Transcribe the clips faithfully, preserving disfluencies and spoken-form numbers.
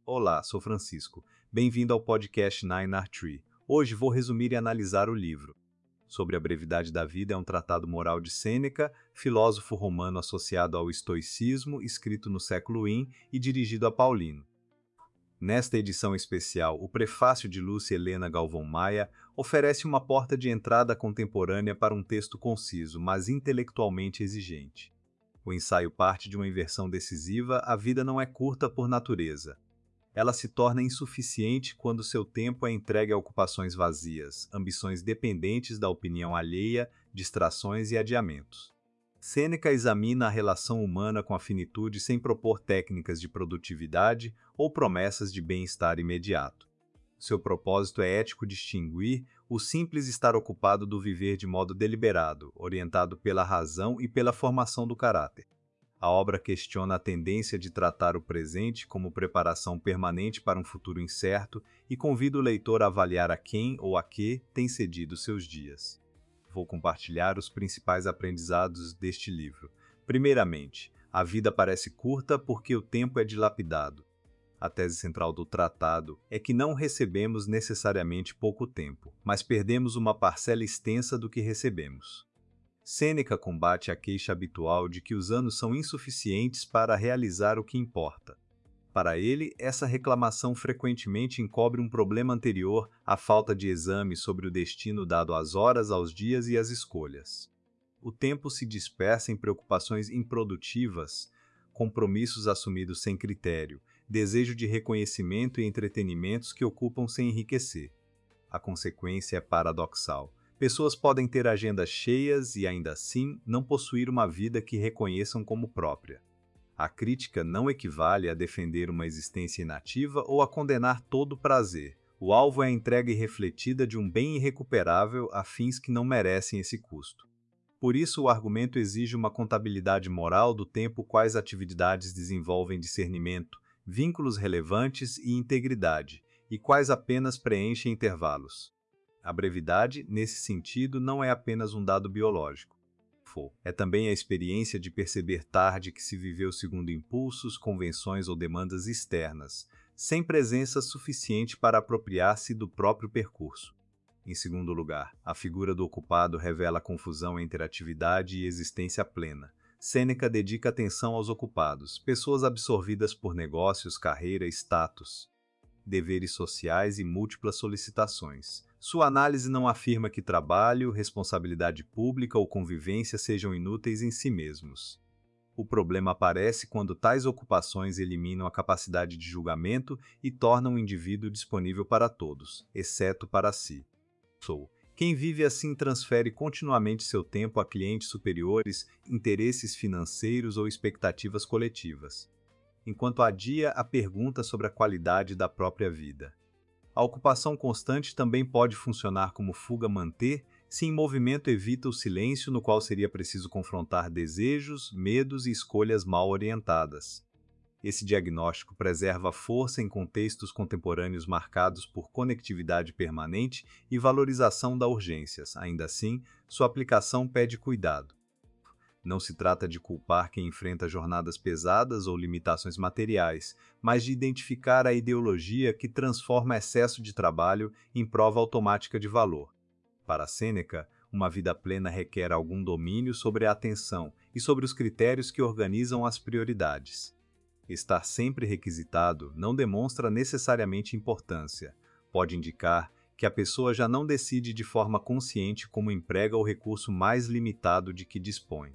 Olá, sou Francisco. Bem-vindo ao podcast Nine Art Tree. Hoje vou resumir e analisar o livro. Sobre a brevidade da vida é um tratado moral de Sêneca, filósofo romano associado ao estoicismo, escrito no século I e dirigido a Paulino. Nesta edição especial, o prefácio de Lúcia Helena Galvão Maia oferece uma porta de entrada contemporânea para um texto conciso, mas intelectualmente exigente. O ensaio parte de uma inversão decisiva: a vida não é curta por natureza. Ela se torna insuficiente quando seu tempo é entregue a ocupações vazias, ambições dependentes da opinião alheia, distrações e adiamentos. Sêneca examina a relação humana com a finitude sem propor técnicas de produtividade ou promessas de bem-estar imediato. Seu propósito é ético distinguir o simples estar ocupado do viver de modo deliberado, orientado pela razão e pela formação do caráter. A obra questiona a tendência de tratar o presente como preparação permanente para um futuro incerto e convida o leitor a avaliar a quem ou a que tem cedido seus dias. Vou compartilhar os principais aprendizados deste livro. Primeiramente, a vida parece curta porque o tempo é dilapidado. A tese central do tratado é que não recebemos necessariamente pouco tempo, mas perdemos uma parcela extensa do que recebemos. Sêneca combate a queixa habitual de que os anos são insuficientes para realizar o que importa. Para ele, essa reclamação frequentemente encobre um problema anterior à falta de exame sobre o destino dado às horas, aos dias e às escolhas. O tempo se dispersa em preocupações improdutivas, compromissos assumidos sem critério, desejo de reconhecimento e entretenimentos que ocupam sem enriquecer. A consequência é paradoxal. Pessoas podem ter agendas cheias e, ainda assim, não possuir uma vida que reconheçam como própria. A crítica não equivale a defender uma existência inativa ou a condenar todo o prazer. O alvo é a entrega irrefletida de um bem irrecuperável a fins que não merecem esse custo. Por isso, o argumento exige uma contabilidade moral do tempo, quais atividades desenvolvem discernimento, vínculos relevantes e integridade, e quais apenas preenchem intervalos. A brevidade, nesse sentido, não é apenas um dado biológico. É também a experiência de perceber tarde que se viveu segundo impulsos, convenções ou demandas externas, sem presença suficiente para apropriar-se do próprio percurso. Em segundo lugar, a figura do ocupado revela a confusão entre atividade e existência plena. Sêneca dedica atenção aos ocupados, pessoas absorvidas por negócios, carreira, status, deveres sociais e múltiplas solicitações. Sua análise não afirma que trabalho, responsabilidade pública ou convivência sejam inúteis em si mesmos. O problema aparece quando tais ocupações eliminam a capacidade de julgamento e tornam o indivíduo disponível para todos, exceto para si. Sou. Quem vive assim transfere continuamente seu tempo a clientes superiores, interesses financeiros ou expectativas coletivas, enquanto adia a pergunta sobre a qualidade da própria vida. A ocupação constante também pode funcionar como fuga-manter se em movimento evita o silêncio no qual seria preciso confrontar desejos, medos e escolhas mal orientadas. Esse diagnóstico preserva a força em contextos contemporâneos marcados por conectividade permanente e valorização da urgências. Ainda assim, sua aplicação pede cuidado. Não se trata de culpar quem enfrenta jornadas pesadas ou limitações materiais, mas de identificar a ideologia que transforma excesso de trabalho em prova automática de valor. Para Sêneca, uma vida plena requer algum domínio sobre a atenção e sobre os critérios que organizam as prioridades. Estar sempre requisitado não demonstra necessariamente importância. Pode indicar que a pessoa já não decide de forma consciente como emprega o recurso mais limitado de que dispõe.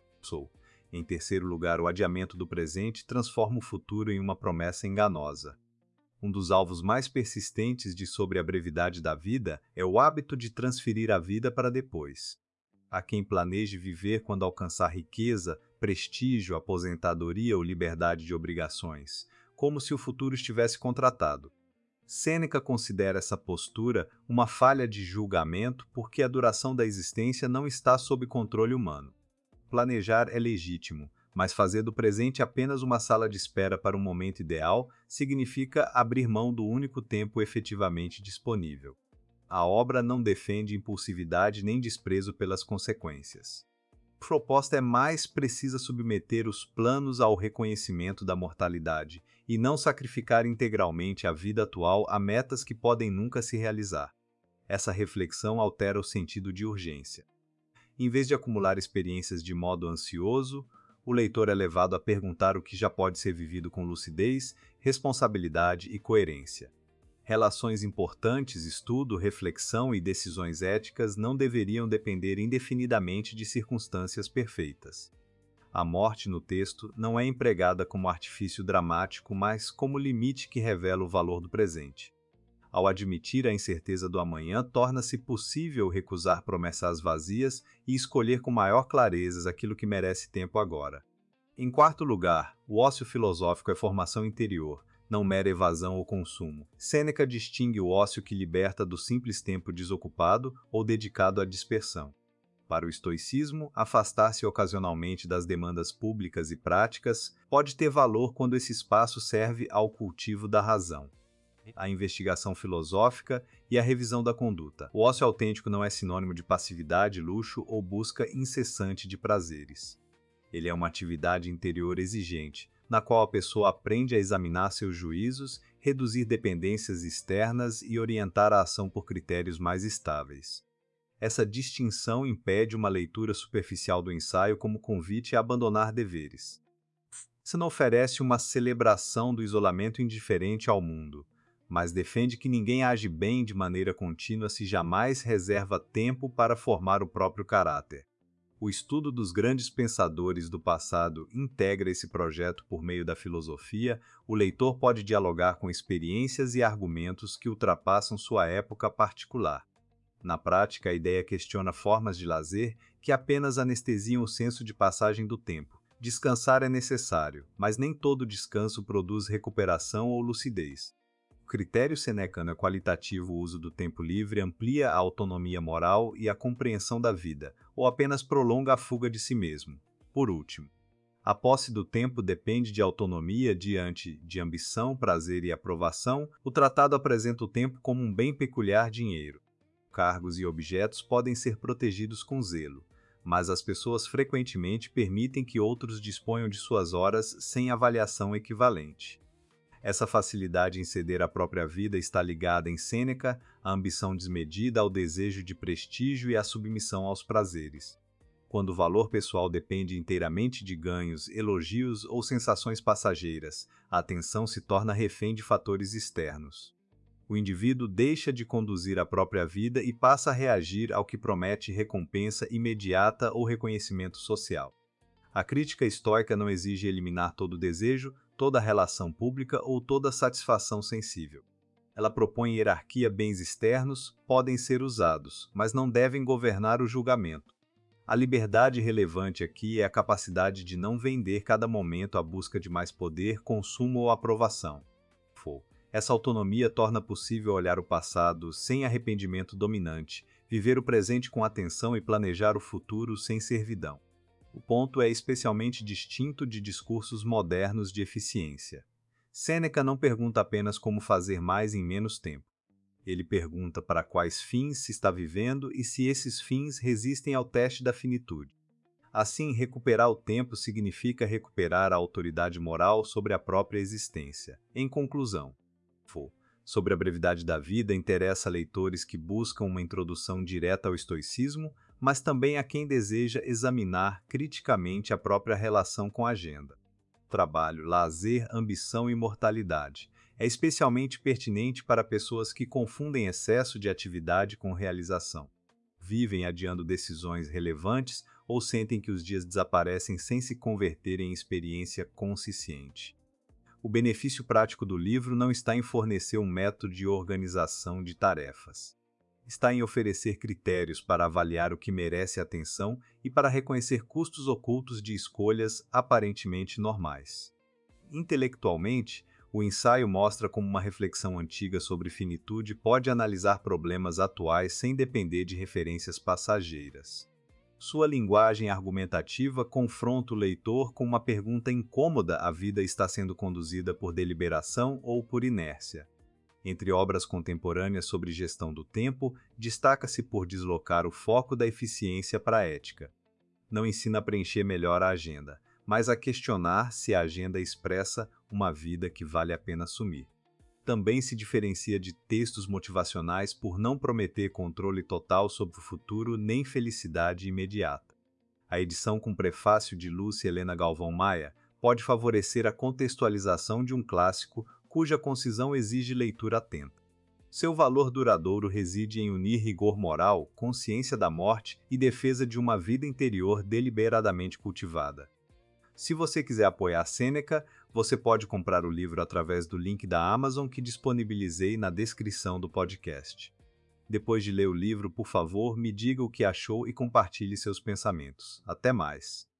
Em terceiro lugar, o adiamento do presente transforma o futuro em uma promessa enganosa. Um dos alvos mais persistentes de Sobre a Brevidade da Vida é o hábito de transferir a vida para depois. Há quem planeje viver quando alcançar riqueza, prestígio, aposentadoria ou liberdade de obrigações, como se o futuro estivesse contratado. Sêneca considera essa postura uma falha de julgamento porque a duração da existência não está sob controle humano. Planejar é legítimo, mas fazer do presente apenas uma sala de espera para um momento ideal significa abrir mão do único tempo efetivamente disponível. A obra não defende impulsividade nem desprezo pelas consequências. A proposta é mais precisa submeter os planos ao reconhecimento da mortalidade, e não sacrificar integralmente a vida atual a metas que podem nunca se realizar. Essa reflexão altera o sentido de urgência. Em vez de acumular experiências de modo ansioso, o leitor é levado a perguntar o que já pode ser vivido com lucidez, responsabilidade e coerência. Relações importantes, estudo, reflexão e decisões éticas não deveriam depender indefinidamente de circunstâncias perfeitas. A morte no texto não é empregada como artifício dramático, mas como limite que revela o valor do presente. Ao admitir a incerteza do amanhã, torna-se possível recusar promessas vazias e escolher com maior clareza aquilo que merece tempo agora. Em quarto lugar, o ócio filosófico é formação interior, não mera evasão ou consumo. Sêneca distingue o ócio que liberta do simples tempo desocupado ou dedicado à dispersão. Para o estoicismo, afastar-se ocasionalmente das demandas públicas e práticas pode ter valor quando esse espaço serve ao cultivo da razão, a investigação filosófica e a revisão da conduta. O ócio autêntico não é sinônimo de passividade, luxo ou busca incessante de prazeres. Ele é uma atividade interior exigente, na qual a pessoa aprende a examinar seus juízos, reduzir dependências externas e orientar a ação por critérios mais estáveis. Essa distinção impede uma leitura superficial do ensaio como convite a abandonar deveres. Isso não oferece uma celebração do isolamento indiferente ao mundo, mas defende que ninguém age bem de maneira contínua se jamais reserva tempo para formar o próprio caráter. O estudo dos grandes pensadores do passado integra esse projeto por meio da filosofia. O leitor pode dialogar com experiências e argumentos que ultrapassam sua época particular. Na prática, a ideia questiona formas de lazer que apenas anestesiam o senso de passagem do tempo. Descansar é necessário, mas nem todo descanso produz recuperação ou lucidez. O critério senecano é qualitativo. O uso do tempo livre amplia a autonomia moral e a compreensão da vida, ou apenas prolonga a fuga de si mesmo. Por último, a posse do tempo depende de autonomia diante de ambição, prazer e aprovação. O tratado apresenta o tempo como um bem peculiar dinheiro. Cargos e objetos podem ser protegidos com zelo, mas as pessoas frequentemente permitem que outros disponham de suas horas sem avaliação equivalente. Essa facilidade em ceder a própria vida está ligada em Sêneca à ambição desmedida, ao desejo de prestígio e à submissão aos prazeres. Quando o valor pessoal depende inteiramente de ganhos, elogios ou sensações passageiras, a atenção se torna refém de fatores externos. O indivíduo deixa de conduzir a própria vida e passa a reagir ao que promete recompensa imediata ou reconhecimento social. A crítica estoica não exige eliminar todo desejo, toda relação pública ou toda satisfação sensível. Ela propõe hierarquia. Bens externos podem ser usados, mas não devem governar o julgamento. A liberdade relevante aqui é a capacidade de não vender cada momento à busca de mais poder, consumo ou aprovação. Essa autonomia torna possível olhar o passado sem arrependimento dominante, viver o presente com atenção e planejar o futuro sem servidão. O ponto é especialmente distinto de discursos modernos de eficiência. Sêneca não pergunta apenas como fazer mais em menos tempo. Ele pergunta para quais fins se está vivendo e se esses fins resistem ao teste da finitude. Assim, recuperar o tempo significa recuperar a autoridade moral sobre a própria existência. Em conclusão, sobre a brevidade da vida interessa a leitores que buscam uma introdução direta ao estoicismo, mas também a quem deseja examinar criticamente a própria relação com a agenda. Trabalho, lazer, ambição e mortalidade. É especialmente pertinente para pessoas que confundem excesso de atividade com realização. Vivem adiando decisões relevantes ou sentem que os dias desaparecem sem se converterem em experiência consciente. O benefício prático do livro não está em fornecer um método de organização de tarefas. Está em oferecer critérios para avaliar o que merece atenção e para reconhecer custos ocultos de escolhas aparentemente normais. Intelectualmente, o ensaio mostra como uma reflexão antiga sobre finitude pode analisar problemas atuais sem depender de referências passageiras. Sua linguagem argumentativa confronta o leitor com uma pergunta incômoda: a vida está sendo conduzida por deliberação ou por inércia? Entre obras contemporâneas sobre gestão do tempo, destaca-se por deslocar o foco da eficiência para a ética. Não ensina a preencher melhor a agenda, mas a questionar se a agenda expressa uma vida que vale a pena assumir. Também se diferencia de textos motivacionais por não prometer controle total sobre o futuro nem felicidade imediata. A edição com prefácio de Lúcia Helena Galvão Maia pode favorecer a contextualização de um clássico cuja concisão exige leitura atenta. Seu valor duradouro reside em unir rigor moral, consciência da morte e defesa de uma vida interior deliberadamente cultivada. Se você quiser apoiar Sêneca, você pode comprar o livro através do link da Amazon que disponibilizei na descrição do podcast. Depois de ler o livro, por favor, me diga o que achou e compartilhe seus pensamentos. Até mais!